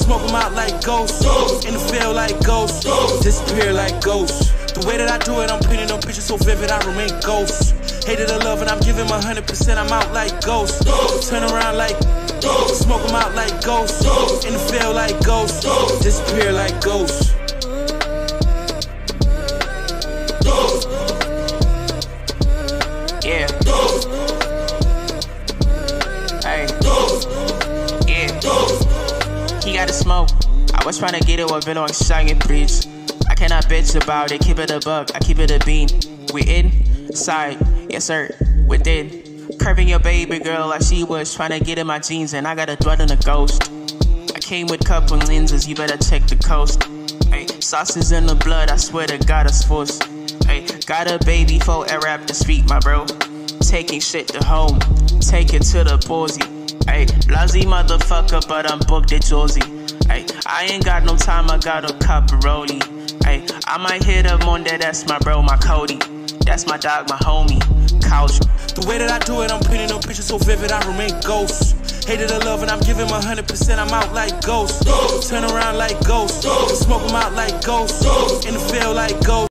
Smoke them out like ghosts. In the field like ghosts. Disappear like ghosts. The way that I do it, I'm painting them pictures so vivid, I remain ghost. Hated the love and I'm giving my 100%, I'm out like ghosts. Turn around like smoke them out like ghosts. In the field like ghosts. Disappear like ghosts. Yeah. Hey. Yeah. He got the smoke. I was trying to get it with Velo and Shaggy Bridge. I cannot bitch about it, keep it a buck, I keep it a bean. We inside, yes sir, within. Curving your baby girl like she was trying to get in my jeans, and I got a blood and a ghost. I came with couple lenses, you better check the coast. Hey, sauces in the blood, I swear to God it's forced. Hey, got a baby for air rap the street, my bro. Taking shit to home, take it to the Borsey. Hey, blasey motherfucker, but I'm booked at Josie. Hey, I ain't got no time, I got a cup of rollie. Hey, I might hit him on that, that's my bro, my Cody. That's my dog, my homie, couch. The way that I do it, I'm painting them pictures so vivid, I remain ghost. Hated the love and I'm giving my 100%, I'm out like ghosts. Turn around like ghosts. Smoke them out like ghosts. In the field like ghosts.